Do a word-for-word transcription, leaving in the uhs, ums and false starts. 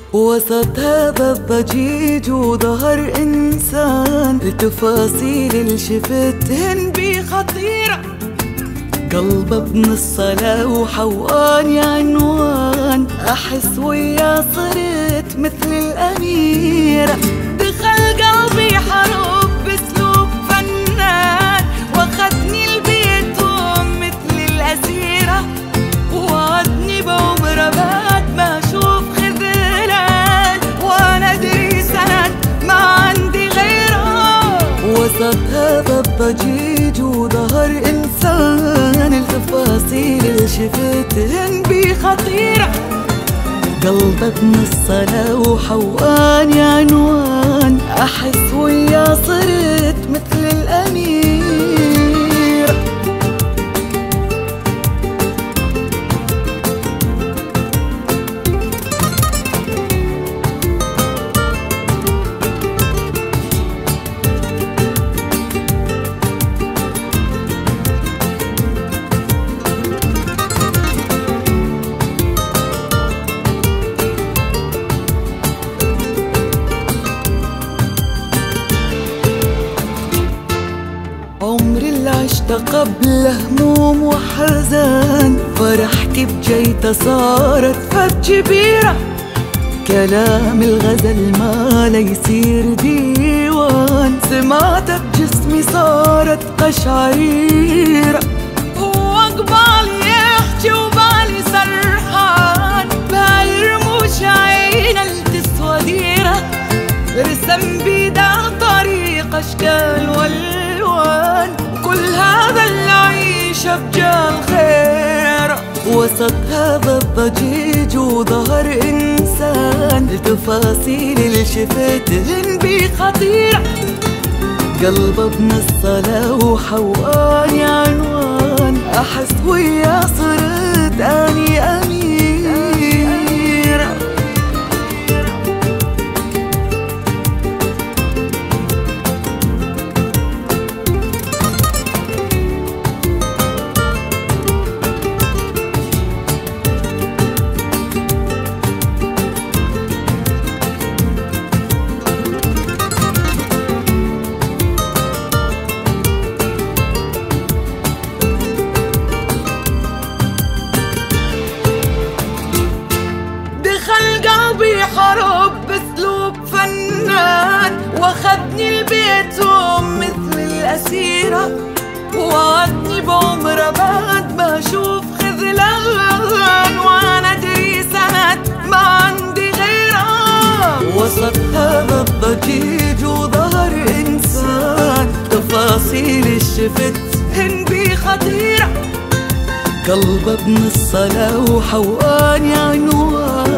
وسط هذا الضجيج وظهر إنسان، التفاصيل اللي شفتهن بيه خطيرة. قلب ابن الصلاة وحوان يا عنوان، أحس ويا صرت مثل الأميرة. دخل قلبي حرب بأسلوب فنان، واخدني لبيتهم مثل الأسيرة. ووعدني بعمر بعد ما أشوف خذلان، وأنا أدري سند ما عندي غيره. وسط هذا الضجيج وظهر إنسان، التفاصيل اللي شفتهن بيه خطيرة. قلب ابن الصلاة وحوان يا عنوان، أحس ويا صرت مثل الأميرة. عمري اللي عشت قبل هموم وحزان، فرحتي بجيتها صارت فت كبيرة. كلام الغزل ما ليصير ديوان، سمعتها بجسمي صارت قشعريرة. هو قبالي يحكي وبالي سرحان، بهاي رموش عينا التسوى ديرة. رسم بيدا طريق أشكال والوان، كل هذا اللي عيشه بجال خير. وسط هذا الضجيج وظهر إنسان، التفاصيل اللي شفتهن بيه خطيرة. قلب ابن الصلاة وحوان يا عنوان، أحس ويا صرت أني أميرة. قلبي حرب بأسلوب فنان، واخدني لبيتهم مثل الأسيرة. ووعدني بعمر بعد ما أشوف خذلان، وأنا أدري سند ما عندي غيره. وسط هذا الضجيج وظهر إنسان، تفاصيل الشفتهن بيه خطيرة. قلب ابن الصلاة وحوان يا عنوان،